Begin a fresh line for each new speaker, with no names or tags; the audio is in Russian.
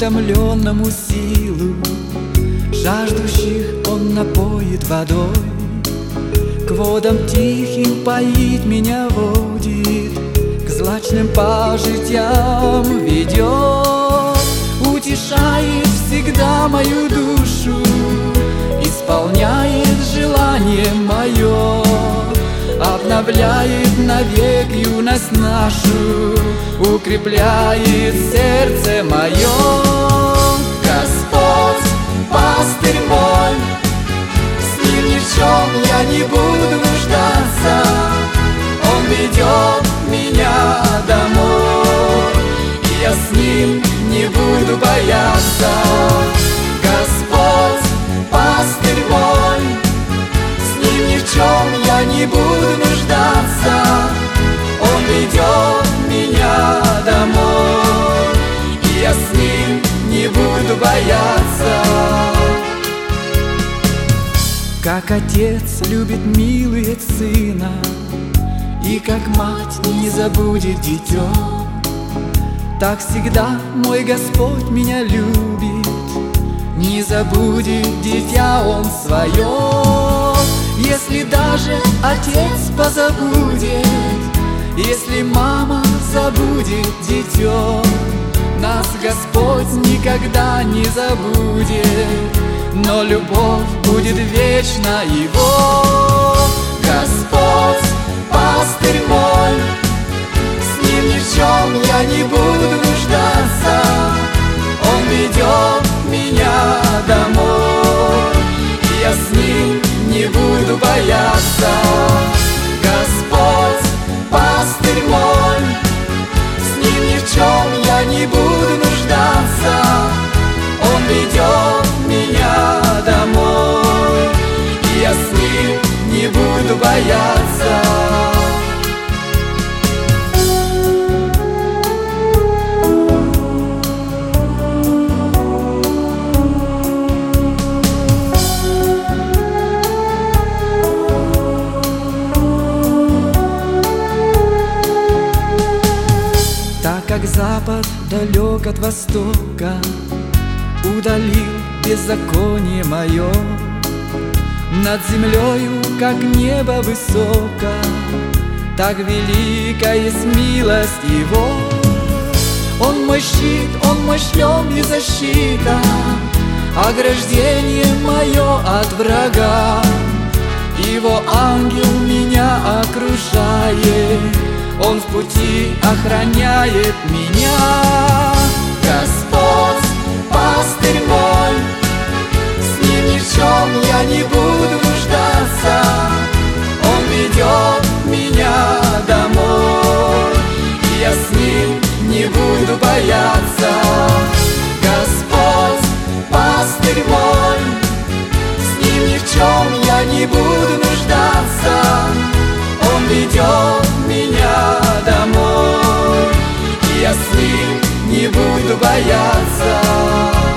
утомленному силу, жаждущих он напоит водой, к водам тихим поить меня водит, к злачным пожитям ведет, утешает всегда мою душу, исполняет желание мое, обновляет навек юность нашу, укрепляет сердце мое. Господь, пастырь мой, с ним ни в чем я не буду нуждаться, он ведет меня домой, и я с ним не буду бояться. Господь, пастырь мой, с ним ни в чем я не буду нуждаться, он ведет меня домой, и я с ним не буду бояться. Как отец любит милует сына, и как мать не забудет дитё, так всегда мой Господь меня любит, не забудет дитя он свое. Если даже отец позабудет, если мама забудет дитё, нас Господь никогда не забудет, но любовь будет вечна его. Господь, пастырь мой, с ним ни в чем я не буду нуждаться, он ведет меня домой, и я с ним не буду бояться. Господь, пастырь мой, с ним ни в чем я не буду нуждаться, он ведет меня домой, и я с ним не буду бояться. Так как запад далек от востока, удалил беззаконие мое, над землею, как небо высоко, так велика есть милость его. Он мой щит, он мой шлем и защита, ограждение мое от врага. Его ангел меня окружает, он в пути охраняет меня. Господь, пастырь мой, с ним ни в чем я не буду нуждаться, он ведет меня домой, и я с ним не буду бояться. Господь, пастырь мой, с ним ни в чем я не буду нуждаться, он ведет меня домой, и я с ним не буду бояться.